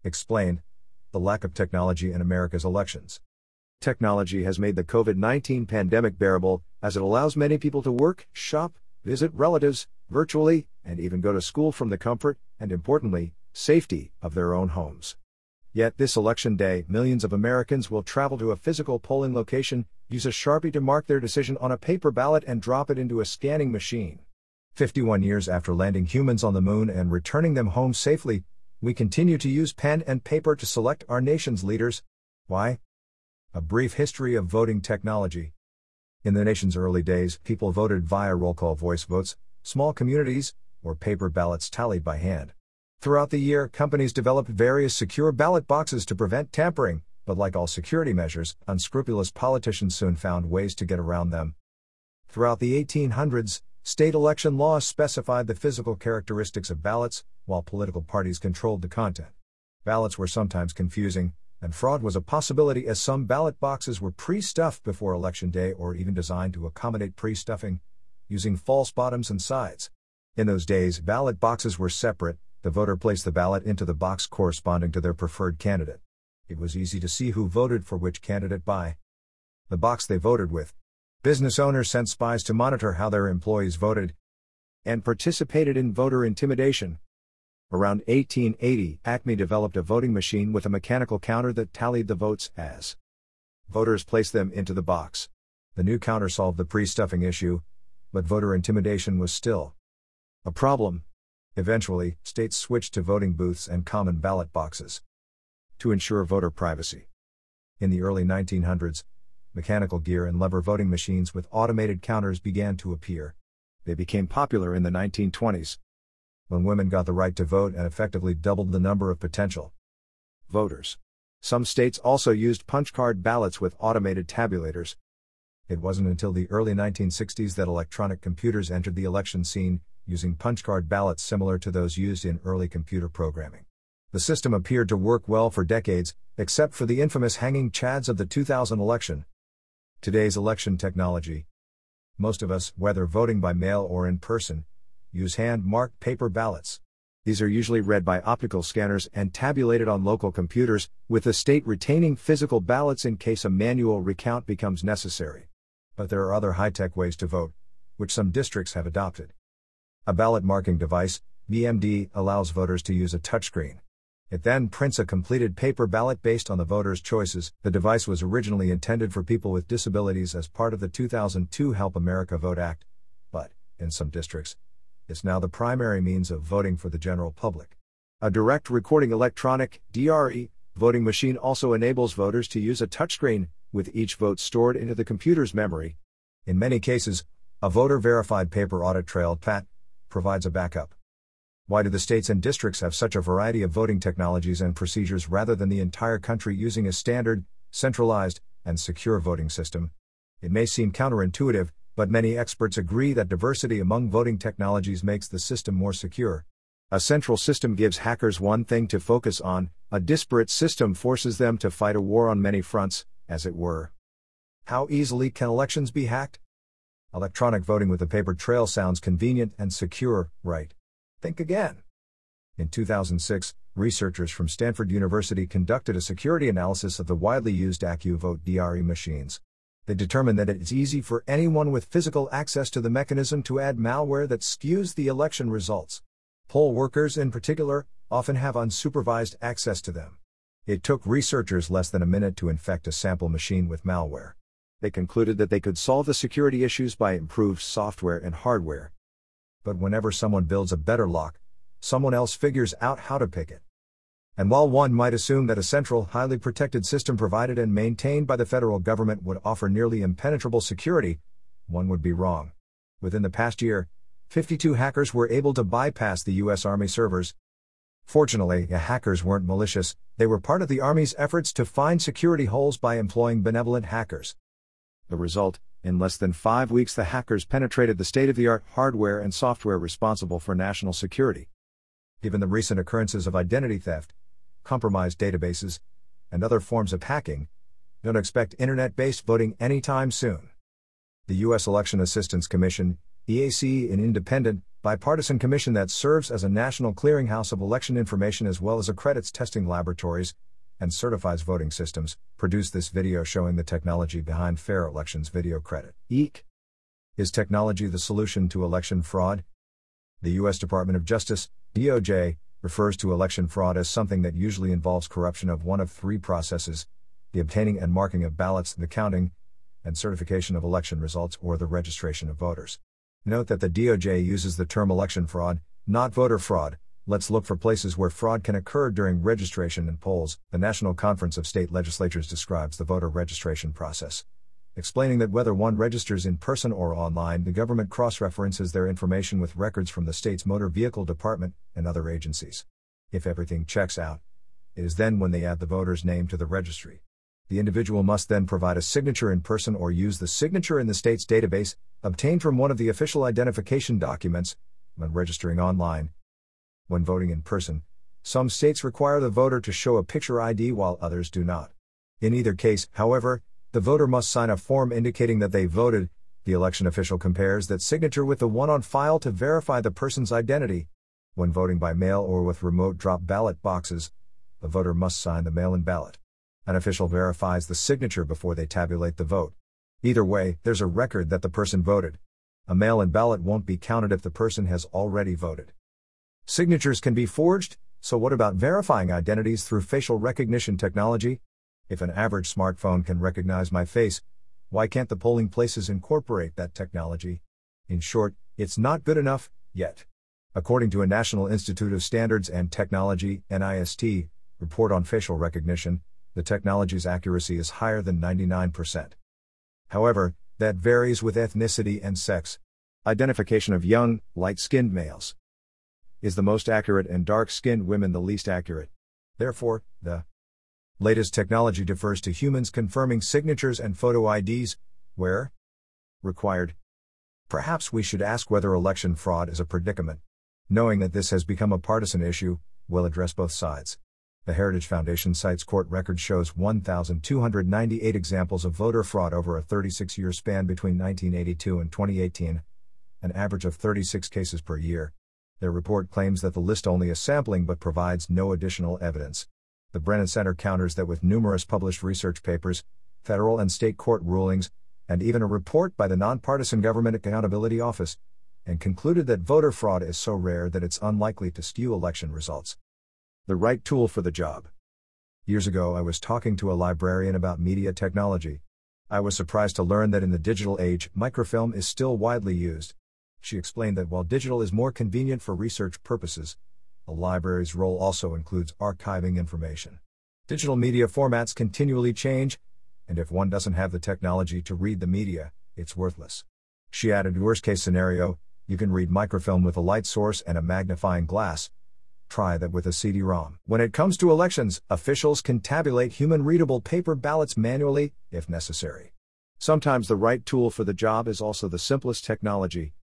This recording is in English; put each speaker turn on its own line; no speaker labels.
Explained: the lack of technology in America's elections. Technology has made the COVID-19 pandemic bearable, as it allows many people to work, shop, visit relatives, virtually, and even go to school from the comfort, and importantly, safety, of their own homes. Yet this election day, millions of Americans will travel to a physical polling location, use a Sharpie to mark their decision on a paper ballot and drop it into a scanning machine. 51 years after landing humans on the moon and returning them home safely, we continue to use pen and paper to select our nation's leaders. Why? A brief history of voting technology. In the nation's early days, people voted via roll call voice votes, small communities, or paper ballots tallied by hand. Throughout the year, companies developed various secure ballot boxes to prevent tampering, but like all security measures, unscrupulous politicians soon found ways to get around them. Throughout the 1800s, state election laws specified the physical characteristics of ballots, while political parties controlled the content. Ballots were sometimes confusing, and fraud was a possibility as some ballot boxes were pre-stuffed before Election Day or even designed to accommodate pre-stuffing, using false bottoms and sides. In those days, ballot boxes were separate. The voter placed the ballot into the box corresponding to their preferred candidate. It was easy to see who voted for which candidate by the box they voted with. Business owners sent spies to monitor how their employees voted and participated in voter intimidation. Around 1880, Acme developed a voting machine with a mechanical counter that tallied the votes as voters placed them into the box. The new counter solved the pre-stuffing issue, but voter intimidation was still a problem. Eventually, states switched to voting booths and common ballot boxes to ensure voter privacy. In the early 1900s, mechanical gear and lever voting machines with automated counters began to appear. They became popular in the 1920s, when women got the right to vote and effectively doubled the number of potential voters. Some states also used punch card ballots with automated tabulators. It wasn't until the early 1960s that electronic computers entered the election scene, using punch card ballots similar to those used in early computer programming. The system appeared to work well for decades, except for the infamous hanging chads of the 2000 election. Today's election technology. Most of us, whether voting by mail or in person, use hand-marked paper ballots. These are usually read by optical scanners and tabulated on local computers, with the state retaining physical ballots in case a manual recount becomes necessary. But there are other high-tech ways to vote, which some districts have adopted. A ballot marking device, BMD, allows voters to use a touchscreen. It then prints a completed paper ballot based on the voters' choices. The device was originally intended for people with disabilities as part of the 2002 Help America Vote Act, but, in some districts, it's now the primary means of voting for the general public. A direct recording electronic, DRE, voting machine also enables voters to use a touchscreen, with each vote stored into the computer's memory. In many cases, a voter-verified paper audit trail, PAT, provides a backup. Why do the states and districts have such a variety of voting technologies and procedures rather than the entire country using a standard, centralized, and secure voting system? It may seem counterintuitive, but many experts agree that diversity among voting technologies makes the system more secure. A central system gives hackers one thing to focus on, a disparate system forces them to fight a war on many fronts, as it were. How easily can elections be hacked? Electronic voting with a paper trail sounds convenient and secure, right? Think again. In 2006, researchers from Stanford University conducted a security analysis of the widely used AccuVote DRE machines. They determined that it's easy for anyone with physical access to the mechanism to add malware that skews the election results. Poll workers, in particular, often have unsupervised access to them. It took researchers less than a minute to infect a sample machine with malware. They concluded that they could solve the security issues by improved software and hardware. But whenever someone builds a better lock, someone else figures out how to pick it. And while one might assume that a central, highly protected system provided and maintained by the federal government would offer nearly impenetrable security, one would be wrong. Within the past year, 52 hackers were able to bypass the U.S. Army servers. Fortunately, the hackers weren't malicious, they were part of the Army's efforts to find security holes by employing benevolent hackers. The result, in less than 5 weeks the hackers penetrated the state-of-the-art hardware and software responsible for national security. Given the recent occurrences of identity theft, compromised databases, and other forms of hacking, don't expect internet-based voting anytime soon. The U.S. Election Assistance Commission, EAC, an independent, bipartisan commission that serves as a national clearinghouse of election information as well as accredits testing laboratories and certifies voting systems, produced this video showing the technology behind Fair Elections Video Credit. EEC. Is technology the solution to election fraud? The U.S. Department of Justice, DOJ, refers to election fraud as something that usually involves corruption of one of three processes: the obtaining and marking of ballots, the counting and certification of election results, or the registration of voters. Note that the DOJ uses the term election fraud, not voter fraud. Let's look for places where fraud can occur during registration and polls. The National Conference of State Legislatures describes the voter registration process, explaining that whether one registers in person or online, the government cross-references their information with records from the state's motor vehicle department and other agencies. If everything checks out, it is then when they add the voter's name to the registry. The individual must then provide a signature in person or use the signature in the state's database, obtained from one of the official identification documents, when registering online. When voting in person, some states require the voter to show a picture ID while others do not. In either case, however, the voter must sign a form indicating that they voted. The election official compares that signature with the one on file to verify the person's identity. When voting by mail or with remote drop ballot boxes, the voter must sign the mail-in ballot. An official verifies the signature before they tabulate the vote. Either way, there's a record that the person voted. A mail-in ballot won't be counted if the person has already voted. Signatures can be forged, so what about verifying identities through facial recognition technology? If an average smartphone can recognize my face, why can't the polling places incorporate that technology? In short, it's not good enough, yet. According to a National Institute of Standards and Technology, NIST, report on facial recognition, the technology's accuracy is higher than 99%. However, that varies with ethnicity and sex. Identification of young, light-skinned males is the most accurate and dark-skinned women the least accurate. Therefore, the latest technology defers to humans confirming signatures and photo IDs, where required. Perhaps we should ask whether election fraud is a predicament. Knowing that this has become a partisan issue, we'll address both sides. The Heritage Foundation cites court record shows 1,298 examples of voter fraud over a 36-year span between 1982 and 2018, an average of 36 cases per year. Their report claims that the list only is sampling but provides no additional evidence. The Brennan Center counters that with numerous published research papers, federal and state court rulings, and even a report by the Nonpartisan Government Accountability Office, and concluded that voter fraud is so rare that it's unlikely to skew election results. The right tool for the job. Years ago, I was talking to a librarian about media technology. I was surprised to learn that in the digital age, microfilm is still widely used. She explained that while digital is more convenient for research purposes, a library's role also includes archiving information. Digital media formats continually change, and if one doesn't have the technology to read the media, it's worthless. She added, worst-case scenario, you can read microfilm with a light source and a magnifying glass. Try that with a CD-ROM. When it comes to elections, officials can tabulate human-readable paper ballots manually, if necessary. Sometimes the right tool for the job is also the simplest technology.